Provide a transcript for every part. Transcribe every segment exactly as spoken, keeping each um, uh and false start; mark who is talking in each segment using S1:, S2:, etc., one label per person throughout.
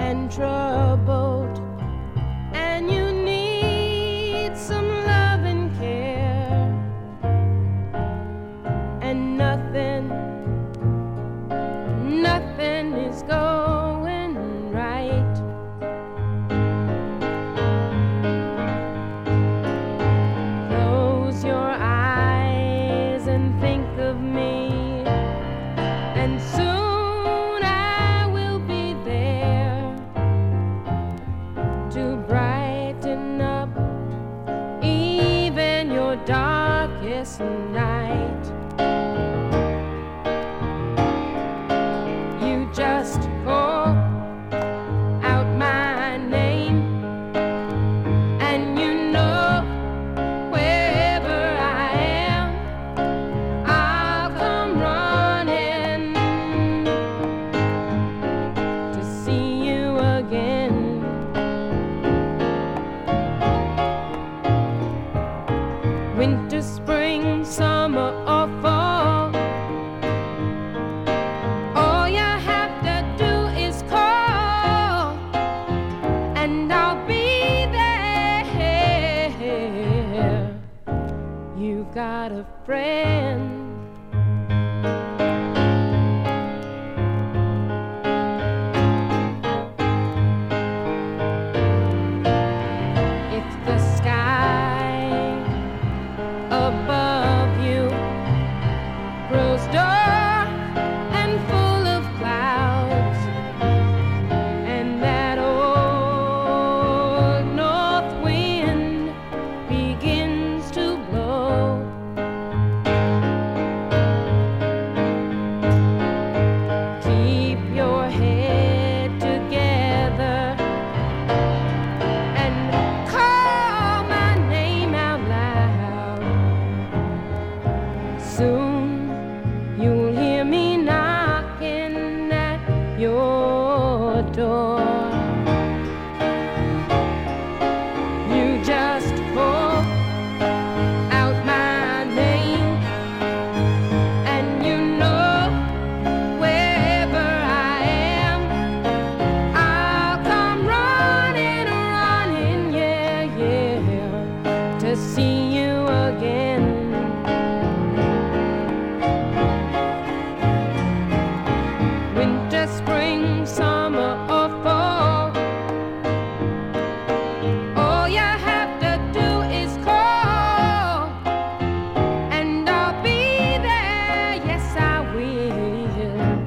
S1: and troubled, and you need some love and care, and nothing, nothing is going right. Close your eyes and think of me, and soon I will be there to brighten up even your darkest night. You just call out my name, and you know wherever I am, I'll come running to see you again. Winter, spring, summer, or fall, all you have to do is call, and I'll be there. You got a friend. If the sky above you grows dark and full of clouds, and that old north wind begins to blow, keep your head together and call my name out loud. Soon you'll hear me knocking at your door. You just call out my name, and you know wherever I am, I'll come running, running, yeah, yeah, to see you again. Winter, spring, summer, or fall, all you have to do is call, and I'll be there, yes I will.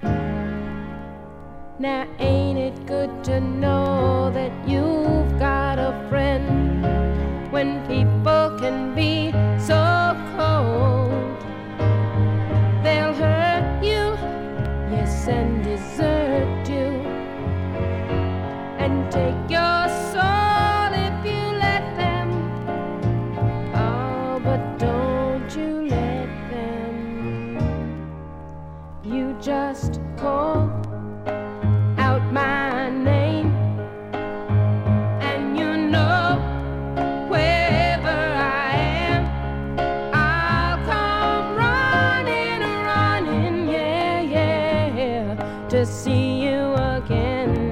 S1: Now ain't it good to know that you've got a friend when people can be so cold? They'll hurt you, yes, and desert you, and take your soul if you let them. Oh, but don't you let them. You just call out my name, and you know wherever I am, I'll come running, running, yeah, yeah, to see you again.